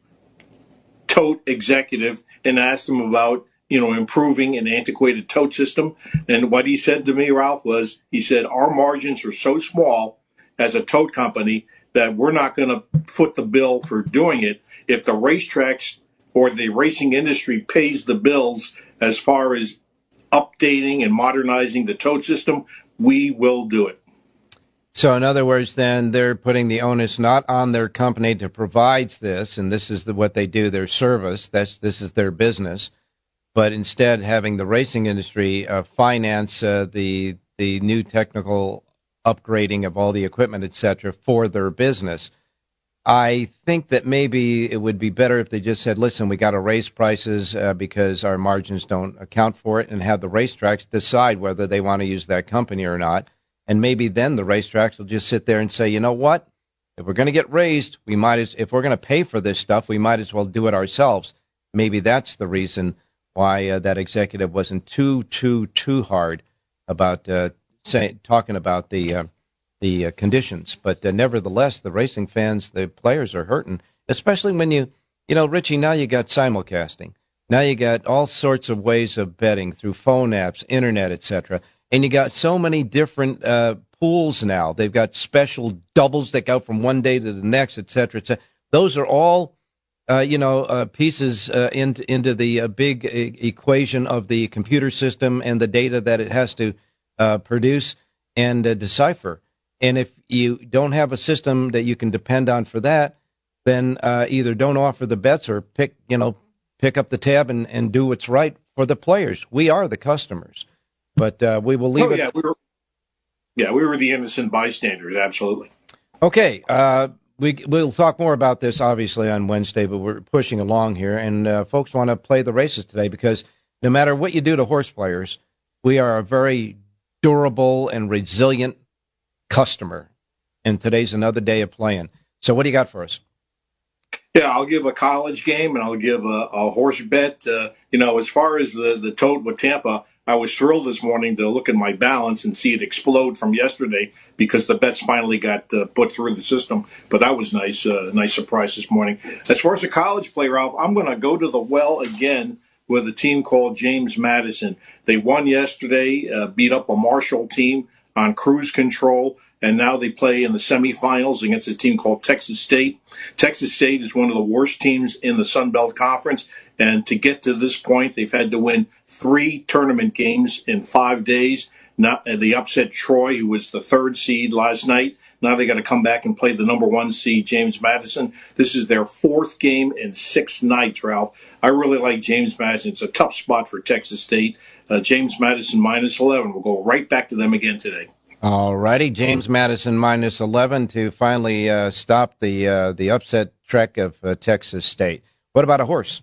Speaker 10: tote executive and asked him about, you know, improving an antiquated tote system. And what he said to me, Ralph, was he said, our margins are so small as a tote company that we're not going to foot the bill for doing it. If the racetracks or the racing industry pays the bills as far as updating and modernizing the tote system, we will do it.
Speaker 9: So in other words, then, they're putting the onus not on their company to provide this, and this is the, what they do, their service, that's this is their business, but instead having the racing industry uh, finance uh, the the new technical upgrading of all the equipment, et cetera, for their business. I think that maybe it would be better if they just said, listen, we got to raise prices uh, because our margins don't account for it, and have the racetracks decide whether they want to use that company or not. And maybe then the racetracks will just sit there and say, you know what? If we're going to get raised, we might as, if we're going to pay for this stuff, we might as well do it ourselves. Maybe that's the reason why uh, that executive wasn't too, too, too hard about uh, say, talking about the uh, the uh, conditions. But uh, nevertheless, the racing fans, the players are hurting, especially when you, you know, Richie, now you got simulcasting. Now you got all sorts of ways of betting through phone apps, internet, et cetera. And you got so many different uh, pools now. They've got special doubles that go from one day to the next, et cetera, et cetera. Those are all, uh, you know, uh, pieces uh, into, into the uh, big e- equation of the computer system and the data that it has to uh, produce and uh, decipher. And if you don't have a system that you can depend on for that, then uh, either don't offer the bets or pick, you know, pick up the tab and, and do what's right for the players. We are the customers, but uh, we will leave
Speaker 10: oh,
Speaker 9: it.
Speaker 10: Yeah, we were, yeah, we were the innocent bystanders. Absolutely.
Speaker 9: Okay. Uh, we, we'll talk more about this, obviously, on Wednesday, but we're pushing along here. And uh, folks want to play the races today because no matter what you do to horse players, we are a very durable and resilient customer. And today's another day of playing. So what do you got for us?
Speaker 10: Yeah, I'll give a college game and I'll give a, a horse bet. Uh, you know, as far as the, the tote with Tampa, I was thrilled this morning to look at my balance and see it explode from yesterday because the bets finally got uh, put through the system. But that was nice, uh, nice surprise this morning. As far as the college play, Ralph, I'm going to go to the well again with a team called James Madison. They won yesterday, uh, beat up a Marshall team on cruise control. And now they play in the semifinals against a team called Texas State. Texas State is one of the worst teams in the Sun Belt Conference. And to get to this point, they've had to win three tournament games in five days. Now, they upset Troy, who was the third seed last night. Now they got to come back and play the number one seed, James Madison. This is their fourth game in six nights, Ralph. I really like James Madison. It's a tough spot for Texas State. Uh, James Madison minus eleven. We'll go right back to them again today.
Speaker 9: All righty, James Madison minus eleven to finally uh, stop the uh, the upset trek of uh, Texas State. What about a horse?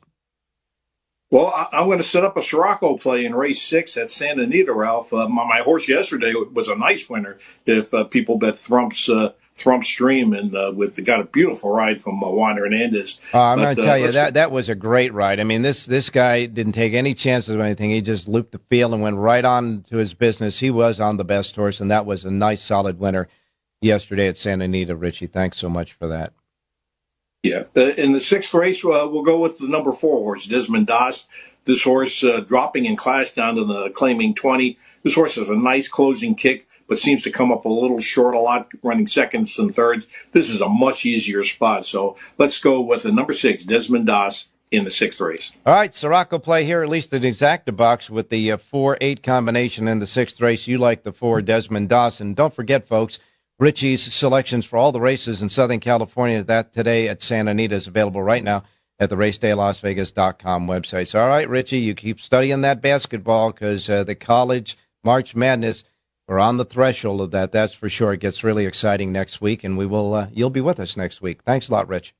Speaker 10: Well, I, I'm going to set up a Sirocco play in race six at Santa Anita, Ralph. Uh, my, my horse yesterday was a nice winner if uh, people bet Thrump's uh, Thrump's Dream, and uh, with got a beautiful ride from uh, Juan Hernandez.
Speaker 9: Uh, I'm going to tell
Speaker 10: uh,
Speaker 9: you, that that was a great ride. I mean, this this guy didn't take any chances of anything. He just looped the field and went right on to his business. He was on the best horse, and that was a nice, solid winner yesterday at Santa Anita. Richie, thanks so much for that.
Speaker 10: Yeah. Uh, in the sixth race, uh, we'll go with the number four horse, Desmond Doss. This horse uh, dropping in class down to the claiming twenty. This horse has a nice closing kick, but seems to come up a little short a lot, running seconds and thirds. This is a much easier spot. So let's go with the number six, Desmond Doss, in the sixth race.
Speaker 9: All right, Sirocco play here, at least an exacta box with the uh, four eight combination in the sixth race. You like the four, Desmond Doss. And don't forget, folks, Richie's selections for all the races in Southern California, that today at Santa Anita is available right now at the race day las vegas dot com website. So, all right, Richie, you keep studying that basketball because uh, the college March Madness, we're on the threshold of that, that's for sure. It gets really exciting next week, and we will. Uh, you'll be with us next week. Thanks a lot, Rich.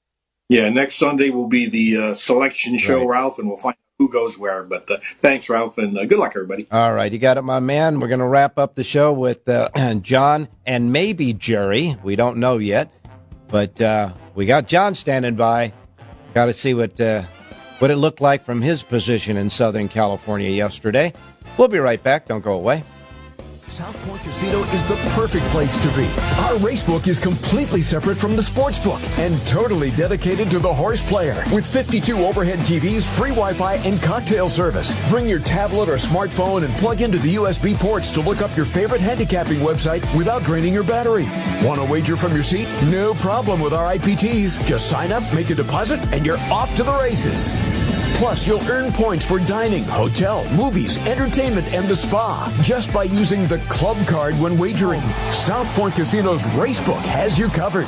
Speaker 10: Yeah, next Sunday will be the uh, selection show, right, Ralph, and we'll find out who goes where. But uh, thanks, Ralph, and uh, good luck, everybody.
Speaker 9: All right, you got it, my man. We're going to wrap up the show with uh, John and maybe Jerry. We don't know yet, but uh, we got John standing by. Got to see what uh, what it looked like from his position in Southern California yesterday. We'll be right back. Don't go away.
Speaker 5: South Point Casino is the perfect place to be. Our racebook is completely separate from the sportsbook and totally dedicated to the horse player. With fifty-two overhead T Vs, free Wi-Fi, and cocktail service. Bring your tablet or smartphone and plug into the U S B ports to look up your favorite handicapping website without draining your battery. Want to wager from your seat? No problem with our I P Ts. Just sign up, make a deposit, and you're off to the races. Plus, you'll earn points for dining, hotel, movies, entertainment, and the spa just by using the club card when wagering. South Point Casino's Racebook has you covered.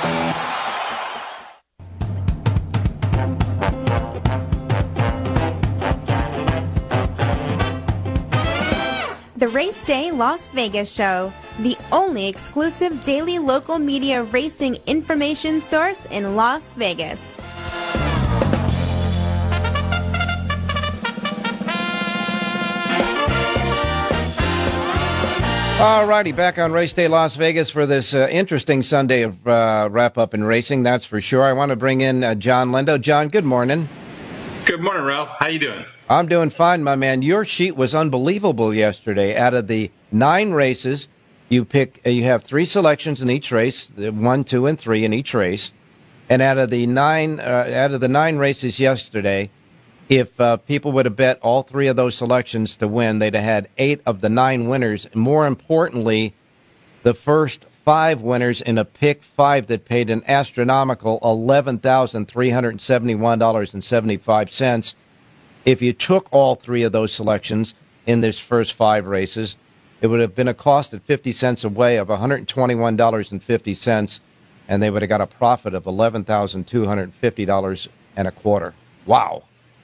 Speaker 11: The Race Day Las Vegas Show, the only exclusive daily local media racing information source in Las Vegas.
Speaker 9: All righty, back on Race Day Las Vegas for this uh, interesting Sunday of uh, wrap-up in racing, that's for sure. I want to bring in uh, John Lindo. John, good morning.
Speaker 12: Good morning, Ralph. How you doing?
Speaker 9: I'm doing fine, my man. Your sheet was unbelievable yesterday. Out of the nine races, you pick. Uh, you have three selections in each race, one, two, and three in each race. And out of the nine, uh, out of the nine races yesterday, If uh, people would have bet all three of those selections to win, they'd have had eight of the nine winners. More importantly, the first five winners in a pick five that paid an astronomical eleven thousand three hundred seventy-one dollars and seventy-five cents. If you took all three of those selections in this first five races, it would have been a cost at fifty cents away of one hundred twenty-one dollars and fifty cents, and they would have got a profit of eleven thousand two hundred fifty dollars and a quarter. Wow.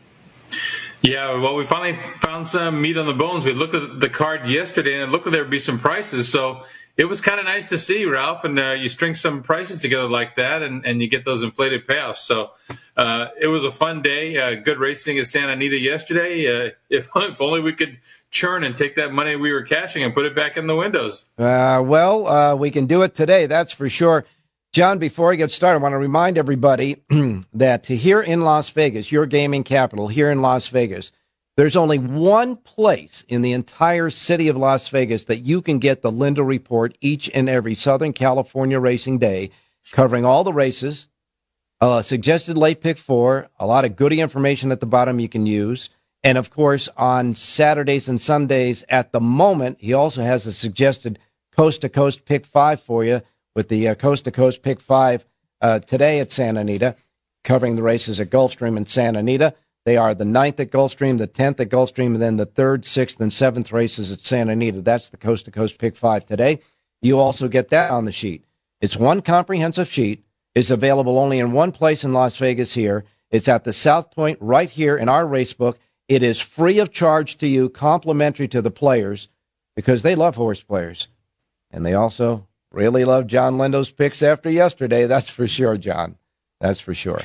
Speaker 12: Yeah, well, we finally found some meat on the bones. We looked at the card yesterday, and it looked like there would be some prices. So it was kind of nice to see, Ralph, and uh, you string some prices together like that, and, and you get those inflated payoffs. So uh, it was a fun day. Uh, good racing at Santa Anita yesterday. Uh, if, if only we could churn and take that money we were cashing and put it back in the windows.
Speaker 9: Uh, well, uh, we can do it today, that's for sure. John, before I get started, I want to remind everybody that here in Las Vegas, your gaming capital, here in Las Vegas, there's only one place in the entire city of Las Vegas that you can get the Linda Report each and every Southern California racing day, covering all the races, uh, suggested late pick four, a lot of goody information at the bottom you can use. And, of course, on Saturdays and Sundays at the moment, he also has a suggested coast-to-coast pick five for you, with the uh, coast-to-coast pick five uh, today at Santa Anita, covering the races at Gulfstream and Santa Anita. They are the ninth at Gulfstream, the tenth at Gulfstream, and then the third, sixth, and seventh races at Santa Anita. That's the coast-to-coast pick five today. You also get that on the sheet. It's one comprehensive sheet. It's available only in one place in Las Vegas here. It's at the South Point right here in our racebook. It is free of charge to you, complimentary to the players, because they love horse players. And they also really love John Lindo's picks after yesterday. That's for sure, John. That's for sure.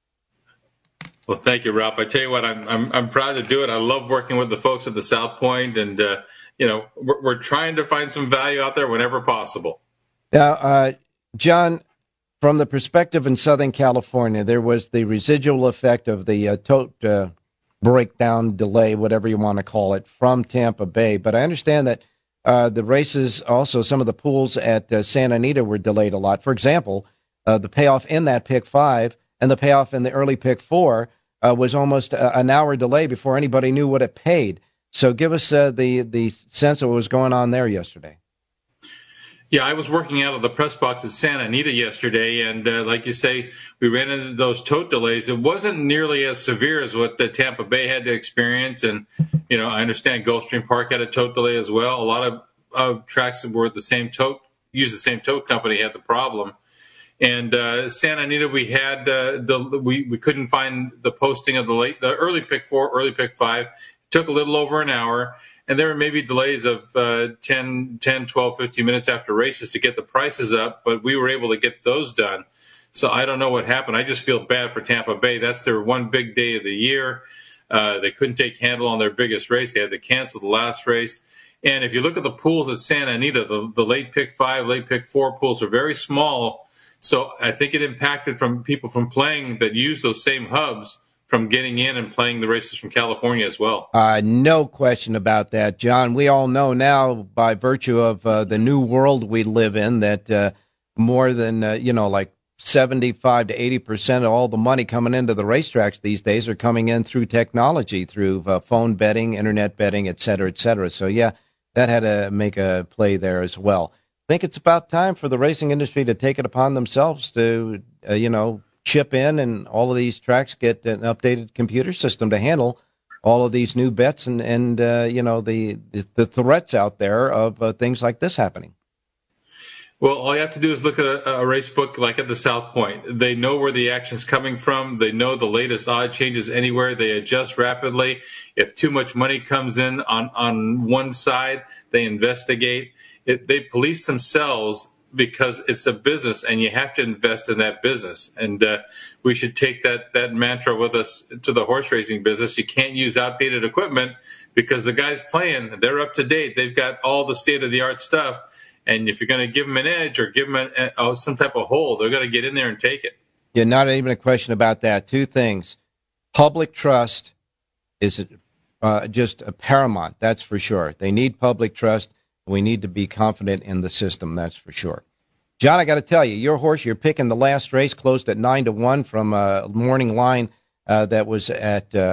Speaker 12: Well, thank you, Ralph. I tell you what, I'm I'm, I'm proud to do it. I love working with the folks at the South Point, and uh, you know, we're, we're trying to find some value out there whenever possible.
Speaker 9: Now, uh, John, from the perspective in Southern California, there was the residual effect of the uh, tote uh, breakdown, delay, whatever you want to call it, from Tampa Bay. But I understand that Uh, the races, also some of the pools at uh, Santa Anita were delayed a lot. For example, uh, the payoff in that pick five and the payoff in the early pick four uh, was almost a, an hour delay before anybody knew what it paid. So give us uh, the, the sense of what was going on there yesterday.
Speaker 12: Yeah, I was working out of the press box at Santa Anita yesterday, and uh, like you say, we ran into those tote delays. It wasn't nearly as severe as what the Tampa Bay had to experience, and you know, I understand Gulfstream Park had a tote delay as well. A lot of uh, tracks that were the same tote, used the same tote company, had the problem. And uh, Santa Anita, we had uh, the we we couldn't find the posting of the late, the early pick four, early pick five. It took a little over an hour. And there were maybe delays of uh, ten, ten, twelve, fifteen minutes after races to get the prices up, but we were able to get those done. So I don't know what happened. I just feel bad for Tampa Bay. That's their one big day of the year. Uh, they couldn't take handle on their biggest race. They had to cancel the last race. And if you look at the pools at Santa Anita, the, the late pick five, late pick four pools are very small. So I think it impacted from people from playing that use those same hubs from getting in and playing the races from California as well.
Speaker 9: Uh, no question about that, John. We all know now, by virtue of uh, the new world we live in, that uh, more than, uh, you know, like seventy-five to eighty percent of all the money coming into the racetracks these days are coming in through technology, through uh, phone betting, internet betting, et cetera, et cetera. So, yeah, that had to make a play there as well. I think it's about time for the racing industry to take it upon themselves to, uh, you know, chip in, and all of these tracks get an updated computer system to handle all of these new bets and, and uh, you know, the, the, the threats out there of uh, things like this happening.
Speaker 12: Well, all you have to do is look at a, a race book like at the South Point. They know where the action's coming from. They know the latest odd changes anywhere. They adjust rapidly. If too much money comes in on, on one side, they investigate. It, they police themselves because it's a business and you have to invest in that business. And uh, we should take that, that mantra with us to the horse racing business. You can't use outdated equipment because the guys playing, they're up to date. They've got all the state-of-the-art stuff. And if you're going to give them an edge or give them an, uh, some type of hole, they're going to get in there and take it.
Speaker 9: Yeah, not even a question about that. Two things. Public trust is uh, just a paramount, that's for sure. They need public trust. We need to be confident in the system, that's for sure. John, I got to tell you, your horse, you're picking the last race, closed at nine to one from a morning line uh, that was at uh,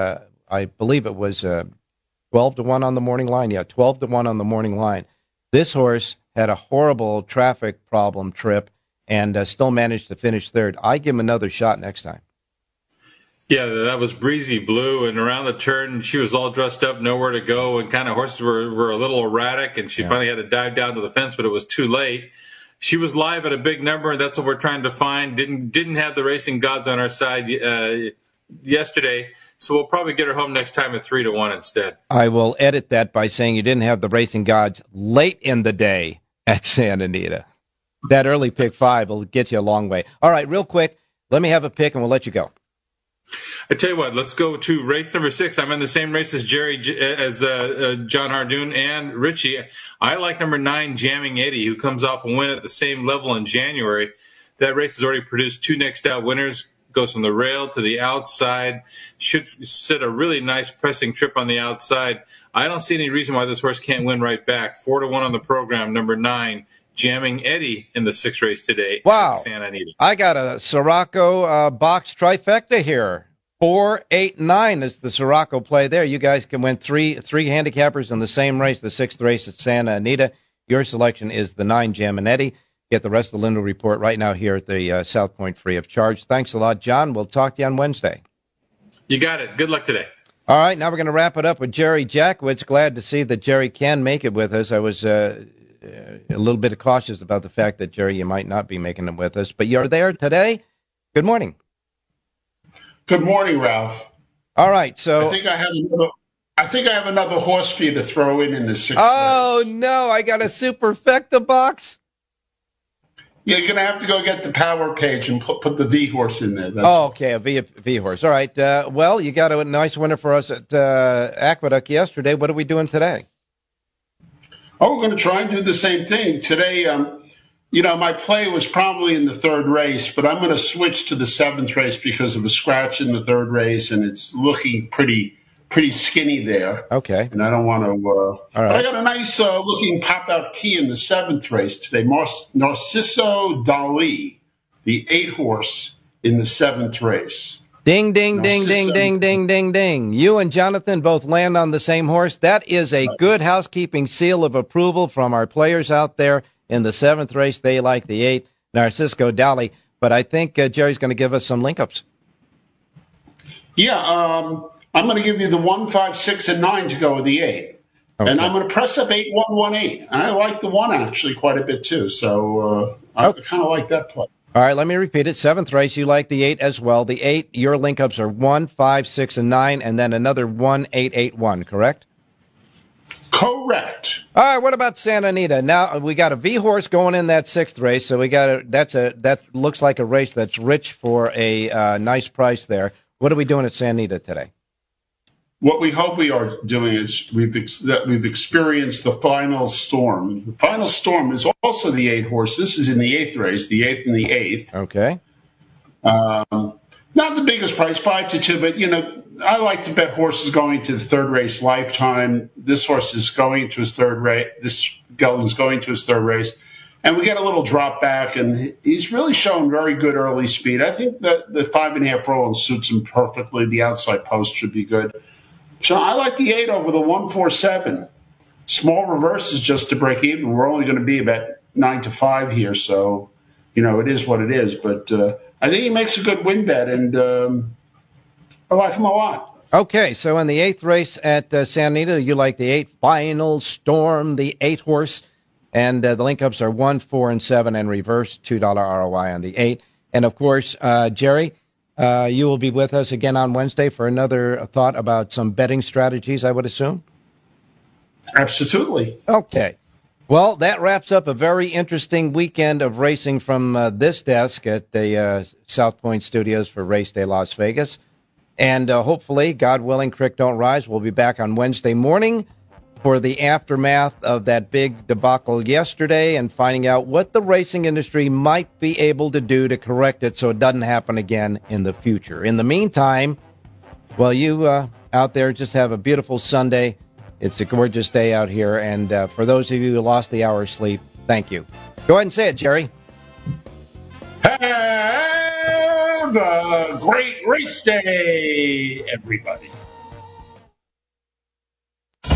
Speaker 9: I believe it was uh, twelve to one on the morning line. Yeah, twelve to one on the morning line. This horse had a horrible traffic problem trip and uh, still managed to finish third. I give him another shot next time.
Speaker 12: Yeah, that was Breezy Blue, and around the turn, she was all dressed up, nowhere to go, and kind of horses were, were a little erratic, and she yeah. finally had to dive down to the fence, but it was too late. She was live at a big number, and that's what we're trying to find. Didn't didn't have the racing gods on our side uh, yesterday, so we'll probably get her home next time at three to one instead.
Speaker 9: I will edit that by saying you didn't have the racing gods late in the day at Santa Anita. That early pick five will get you a long way. All right, real quick, let me have a pick, and we'll let you go.
Speaker 12: I tell you what, let's go to race number six. I'm in the same race as Jerry, as uh, uh, John Hardoon and Richie. I like number nine, Jamming Eddie, who comes off a win at the same level in January. That race has already produced two next out winners. Goes from the rail to the outside. Should set a really nice pressing trip on the outside. I don't see any reason why this horse can't win right back. Four to one on the program. Number nine, Jamming Eddie, in the sixth race today.
Speaker 9: Wow.
Speaker 12: At Santa Anita.
Speaker 9: I got a Sirocco uh, box trifecta here. Four, eight, nine is the Sirocco play there. You guys can win three three handicappers in the same race, the sixth race at Santa Anita. Your selection is the nine, Jamming Eddie. Get the rest of the Lindo Report right now here at the uh, South Point free of charge. Thanks a lot, John. We'll talk to you on Wednesday.
Speaker 12: You got it. Good luck today.
Speaker 9: All right, now we're going to wrap it up with Jerry Jackwitz. Glad to see that Jerry can make it with us. I was uh, a little bit cautious about the fact that, Jerry, you might not be making it with us, but you're there today. Good morning.
Speaker 13: Good morning, Ralph.
Speaker 9: All right, so
Speaker 13: I think I have another. I think I have another horse for you to throw in in the sixth.
Speaker 9: Oh
Speaker 13: race.
Speaker 9: No, I got a superfecta box.
Speaker 13: Yeah, you're gonna have to go get the power page and put, put the V horse in there. That's
Speaker 9: oh, okay, a V, V horse. All right. Uh, well, you got a nice winner for us at uh, Aqueduct yesterday. What are we doing today?
Speaker 13: Oh, we're going to try and do the same thing today. Um, you know, my play was probably in the third race, but I'm going to switch to the seventh race because of a scratch in the third race, and it's looking pretty pretty skinny there.
Speaker 9: Okay.
Speaker 13: And I don't want to. Uh,
Speaker 9: All right.
Speaker 13: But I got a nice uh, looking pop out key in the seventh race today. Mar- Narciso Dali, the eight horse in the seventh race.
Speaker 9: Ding, ding, ding, ding, ding, ding, ding, ding. You and Jonathan both land on the same horse. That is a good housekeeping seal of approval from our players out there in the seventh race. They like the eight, Narciso Dali. But I think uh, Jerry's going to give us some link-ups.
Speaker 13: Yeah, um, I'm going to give you the one, five, six, and nine to go with the eight. Okay. And I'm going to press up eight, one, one, eight. And I like the one actually quite a bit too. So uh, I oh. kind of like that play.
Speaker 9: All right, let me repeat it. Seventh race, you like the eight as well. The eight, your link-ups are one, five, six, and nine, and then another one, eight, eight, one, correct?
Speaker 13: Correct.
Speaker 9: All right, what about Santa Anita? Now, we got a V horse going in that sixth race, so we got a, that's a, that looks like a race that's rich for a uh, nice price there. What are we doing at Santa Anita today?
Speaker 13: What we hope we are doing is we've ex- that we've experienced the final storm. The final storm is also the eight horse. This is in the eighth race, the eighth and the eighth.
Speaker 9: Okay.
Speaker 13: Um, not the biggest price, five to two, but you know, I like to bet horses going to the third race Lifetime. This horse is going to his third race. This gelding's going to his third race. And we get a little drop back, and he's really shown very good early speed. I think that the five and a half furlong suits him perfectly. The outside post should be good. So I like the eight over the one, four, seven. Small reverses just to break even. We're only going to be about nine to five here, so you know it is what it is. But uh, I think he makes a good win bet, and um, I like him a lot.
Speaker 9: Okay, so in the eighth race at uh, Santa Anita, you like the eight, Final Storm, the eight horse, and uh, the link-ups are one, four, and seven, and reverse two dollar R O I on the eight. And of course, uh, Jerry. Uh, you will be with us again on Wednesday for another thought about some betting strategies, I would assume?
Speaker 13: Absolutely.
Speaker 9: Okay. Well, that wraps up a very interesting weekend of racing from uh, this desk at the uh, South Point Studios for Race Day Las Vegas. And uh, hopefully, God willing, Crick Don't Rise, we'll be back on Wednesday morning for the aftermath of that big debacle yesterday and finding out what the racing industry might be able to do to correct it so it doesn't happen again in the future. In the meantime, well, you uh, out there just have a beautiful Sunday. It's a gorgeous day out here. And uh, for those of you who lost the hour of sleep, thank you. Go ahead and say it, Jerry.
Speaker 13: Have a great race day, everybody.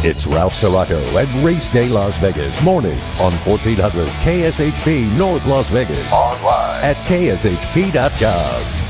Speaker 14: It's Ralph Sirocco and Race Day Las Vegas morning on fourteen hundred K S H P North Las Vegas. Online at K S H P dot com.